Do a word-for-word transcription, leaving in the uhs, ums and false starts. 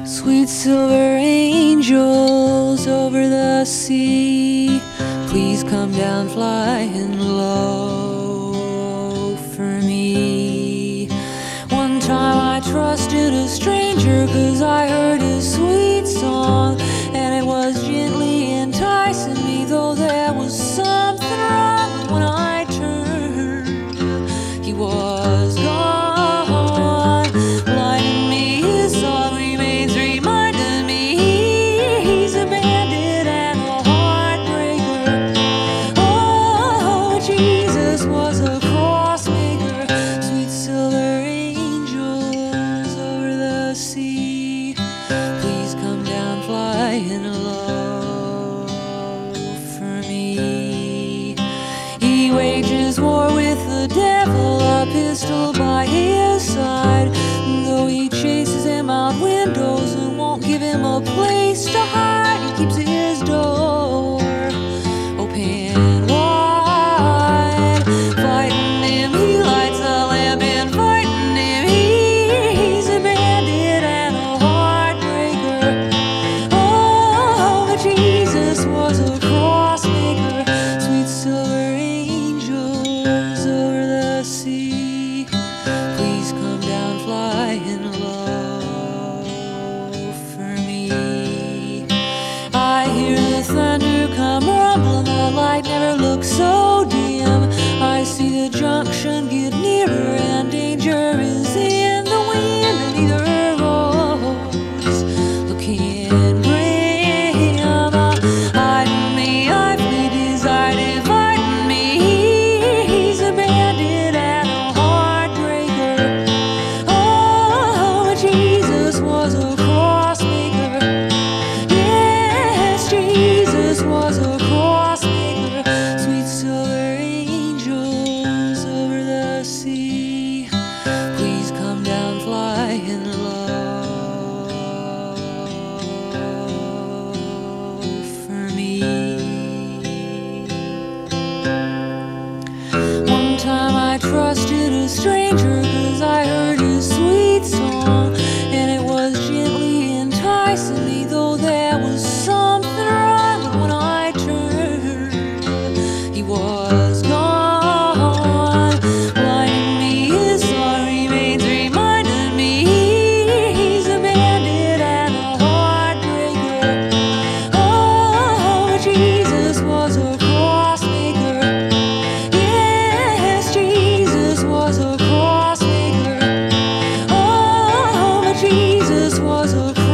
Sweet silver angels over the sea, please come down flying low for me. One time I trusted a stranger 'cause I heard his sweet song, and it was gently enticing me, though there was something wrong. But when I turned, he was gone, blinding me. His song remains reminding me he's a bandit and a heartbreaker. Oh, Jesus was a crossmaker. Sweet silver angels over the sea, please come down flying low for me. He wages war with the devil, a pistol by his side. Though he chases him out windows and won't give him a place to hide, he keeps his door open wide. Fighting him, he lights a lamp, and fighting him, he's a bandit and a heartbreaker. Oh, but Jesus was a crossmaker. Sweet silver angels over the sea, please come down flying low for me. I hear the thunder come rumbling, the light never looks so dim. I see the junction get nearer, and danger is in the wind, and either road's looking grim. Hiding me, I flee, desire dividing me. He's a bandit and a heartbreaker. Oh, Jesus was a crossmaker. Yes, Jesus was a crossmaker. Sweet silver angels over the sea, please come down flying low for me. One time I trusted a stranger 'cause I heard his sweet song, and it was gently enticing me, though there was something wrong. But when I turned, he was gone, blinding me. His song remains reminding me he's a bandit and a heartbreaker. Oh, Jesus was a crossmaker. Yes, Jesus was a crossmaker. Oh, but Jesus was a